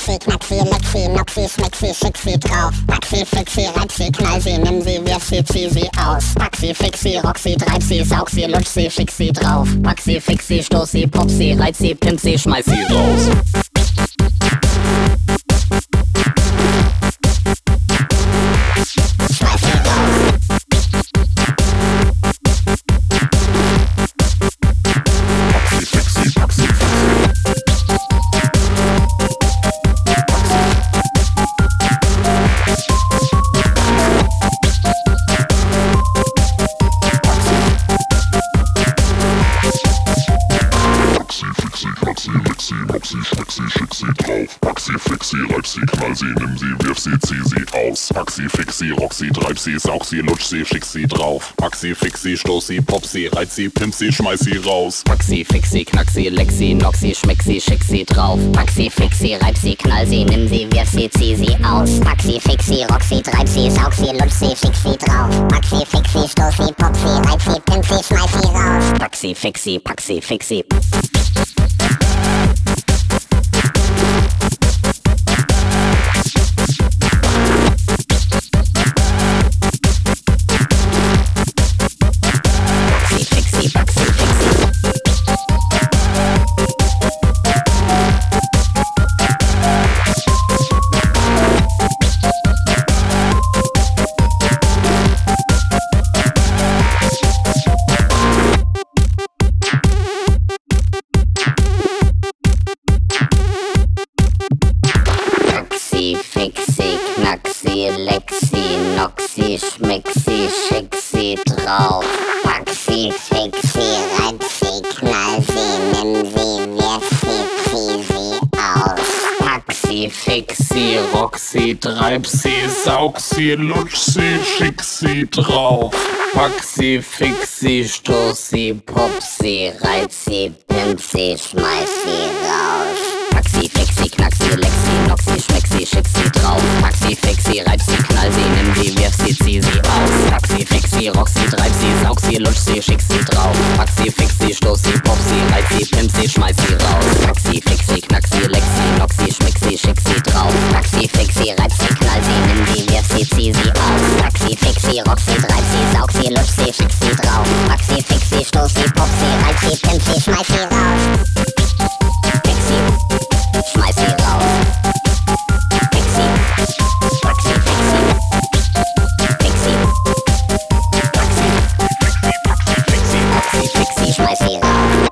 Maxi, Knaxi, Lexi, Noxi, Schmexi, schick sie drauf. Maxi, Fixi, reib sie, knall sie, nimm sie, wirf sie, zieh sie aus. Maxi, Fixi, rock sie, treib sie, saug sie, lutsch sie, schick sie drauf. Maxi, Fixi, stoß sie, pop sie, reiz sie, pimp sie, schmeiß sie raus. Schmeiß sie raus. Maxi, Fixi, reib sie, knall sie, nimm sie, wirf sie, zieh sie aus. Maxi, Fixi, rock sie, treib sie, saug sie, lutsch sie, schick sie drauf. Maxi, Fixi, stoß sie, pop sie, reiz sie, pimp sie, schmeiß sie raus. Maxi, Fixi, Knaxi, Lexi, Noxi, Schmexi, schick sie drauf. Maxi, Fixi, reib sie, knall sie, nimm sie, wirf sie, zieh sie aus. Maxi, Fixi, rock sie, treib sie, saug sie, lutsch sie, schick sie drauf. Maxi, Fixi, stoß sie, pop sie, reiz sie, pimp sie, schmeiß sie raus. Maxi, Fixi, Paxi, Fixi. Fixi, Knaxi, Lexi, Noxi, Schmexi, schick sie drauf. Maxi, Fixi, reib sie, knall sie, nimm sie, wirf sie, zieh sie aus. Maxi, Fixi, rock sie, treib sie, saug sie, lutsch sie, schick sie drauf. Maxi, Fixi, stoß sie, pop sie, reiz sie, pimp sie, schmeiß sie raus. Maxi, Fixi, Knaxi, Lexi, Noxi, Schmexi, schick sie drauf. Maxi, Fixi, reib sie, knall sie, nimm sie, wirf sie, zieh sie aus. Maxi, Fixi, rock sie, treib sie, saug sie, lutsch sie, schick sie drauf. Maxi, Fixi, stoß sie, pop sie, reiz sie, pimp sie, schmeiß sie raus. Maxi, Fixi, Knaxi, Lexi, Noxi, Schmexi, schick sie drauf. Maxi, Fixi, reib sie, knall sie, nimm sie, wirf sie, zieh sie aus. Maxi, Fixi, rock sie, treib sie, saug sie, lutsch sie, schick sie drauf. Maxi, Fixi, stoß sie, pop sie, reiz sie, pimp sie, schmeiß sie raus. Fixi, schmeiß sie raus. Fixi, Maxi, Fixi, Fixi, Maxi, Maxi, Fixi, schmeiß sie raus.